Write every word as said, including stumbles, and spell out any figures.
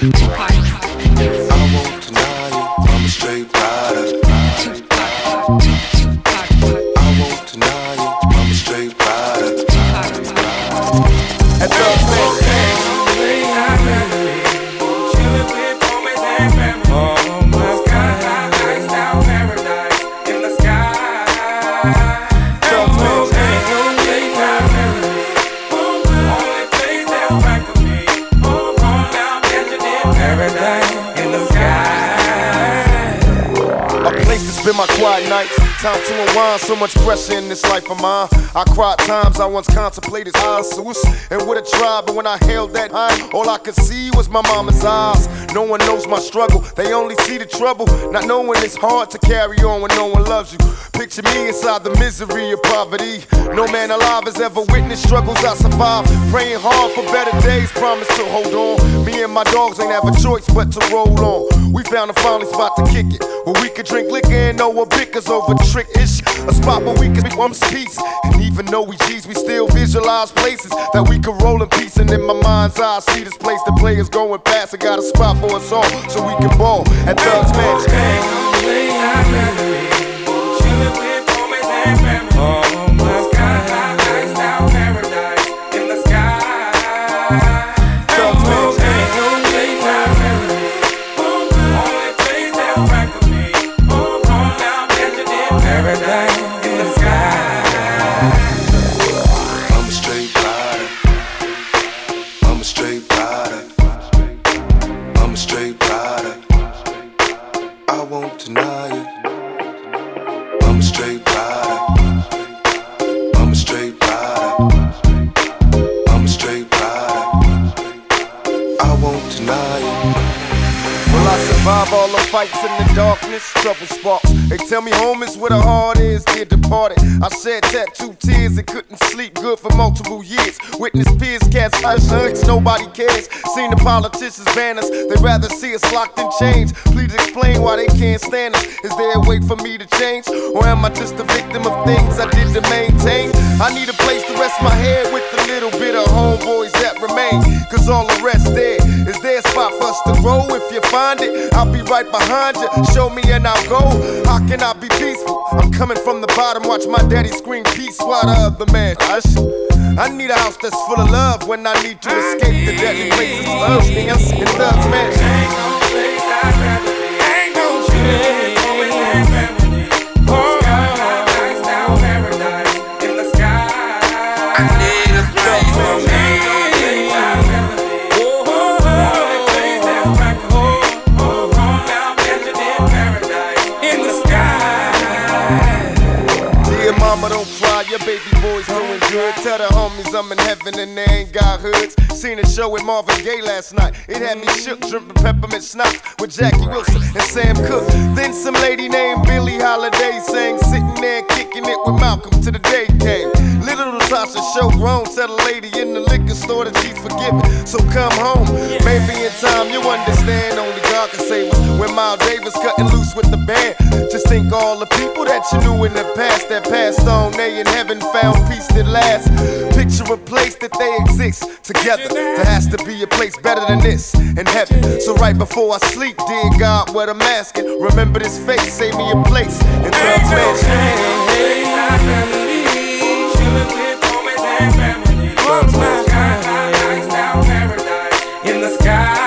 won't deny you, I'm a straight rider. I won't deny you, I'm a straight rider. At the chillin' with homies and family. Oh my God, iced out paradise in the sky. Spend my quiet nights, time to unwind. So much pressure in this life of mine. I cried times I once contemplated suicide and would have tried, but when I held that high, all I could see was my mama's eyes. No one knows my struggle, they only see the trouble. Not knowing it's hard to carry on when no one loves you. Picture me inside the misery of poverty. No man alive has ever witnessed struggles I survived. Praying hard for better days, promise to hold on. Me and my dogs ain't have a choice but to roll on. We found a finally spot to kick it, where we could drink liquor and know what bickers over trick ish. A spot where we could be one piece. And even though we G's, we still visualize places that we could roll in peace. And in my mind's eye, I see this place the players going past. I got a spot for us all, so we can ball at Thugs Mansion. Chillin' with homies and family. Oh my God, iced out paradise in the sky. Thugs Mansion. Paradise in the sky. I'm a straight rider. I'm a straight rider. I'm a straight rider. I won't deny you. I'm a straight rider. I'm a straight rider. I'm a straight rider. I won't deny you. Will I survive all the fights in the darkness? Trouble sparks. They tell me home is where the heart is, dear departed. I shed tattooed tears and couldn't sleep good for multiple years. Witness peers, cats, hush, nobody cares. Seen the politicians ban us, they'd rather see us locked in chains. Please explain why they can't stand us. Is there a way for me to change? Or am I just a victim of things I did to maintain? I need a place to rest my head with a little bit of homeboys that remain. Cause all the rest there, is there a spot for us to grow? If you find it, I'll be right behind you. Show me and I'll go. How can I be peaceful? I'm coming from the bottom. Watch my daddy scream peace while the other man hush. I need a house that's full of love when I need to escape the deadly places. Love dance in Thugs Mansion. Ain't no place I'd rather be. Ain't no place. Always have family. Oh, iced out paradise in the sky. I need a place. Ain't no place I'd rather be. Only place that's right for me. Oh, on now, mansion in paradise in the sky. Dear mama, don't cry, your baby boy's doing good. Tell the homies I'm in heaven and they ain't got hoods. Seen a show with Marvin Gaye last night. It had me shook, dripping peppermint schnapps with Jackie Wilson and Sam Cooke. Then some lady named Billie Holiday sang, sitting there kicking it with Malcolm till the day came. Little Natasha show grown, tell the lady in the liquor store that she's forgiven. So come home, maybe in time you'll understand. Only God can save us. When Miles Davis cutting loose with the band, just think all the people that you knew in the past that passed on, they in heaven found peace that lasts. Picture a place that they exist together. There has to be a place better than this in heaven. So right before I sleep, dear God, what I'm asking, remember this face, save me a place in Thugs Mansion. Chillin' with homies and family. Thugs Mansion. Iced out paradise in the sky.